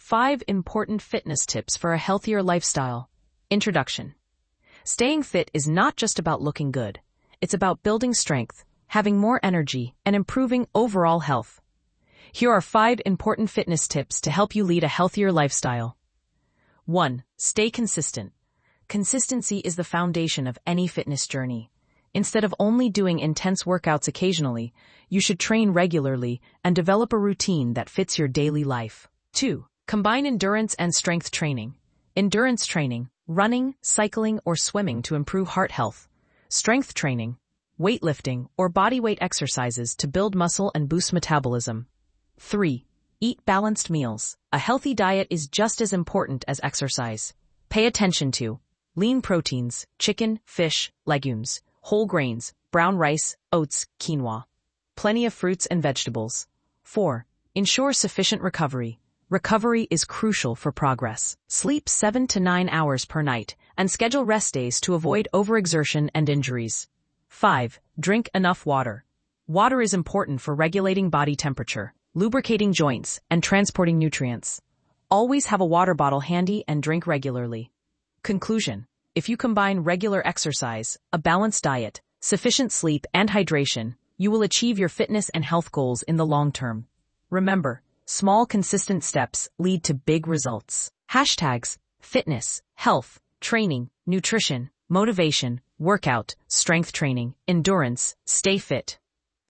5 important fitness tips for a healthier lifestyle. Introduction. Staying fit is not just about looking good. It's about building strength, having more energy, and improving overall health. Here are 5 important fitness tips to help you lead a healthier lifestyle. 1. Stay consistent. Consistency is the foundation of any fitness journey. Instead of only doing intense workouts occasionally, you should train regularly and develop a routine that fits your daily life. 2. Combine endurance and strength training. Endurance training, running, cycling, or swimming to improve heart health. Strength training, weightlifting, or bodyweight exercises to build muscle and boost metabolism. 3. Eat balanced meals. A healthy diet is just as important as exercise. Pay attention to lean proteins, chicken, fish, legumes, whole grains, brown rice, oats, quinoa. Plenty of fruits and vegetables. 4. Ensure sufficient recovery. Recovery is crucial for progress. Sleep 7 to 9 hours per night and schedule rest days to avoid overexertion and injuries. 5. Drink enough water. Water is important for regulating body temperature, lubricating joints, and transporting nutrients. Always have a water bottle handy and drink regularly. Conclusion. If you combine regular exercise, a balanced diet, sufficient sleep, and hydration, you will achieve your fitness and health goals in the long term. Remember, small, consistent steps lead to big results. Hashtags: fitness, health, training, nutrition, motivation, workout, strength training, endurance, stay fit.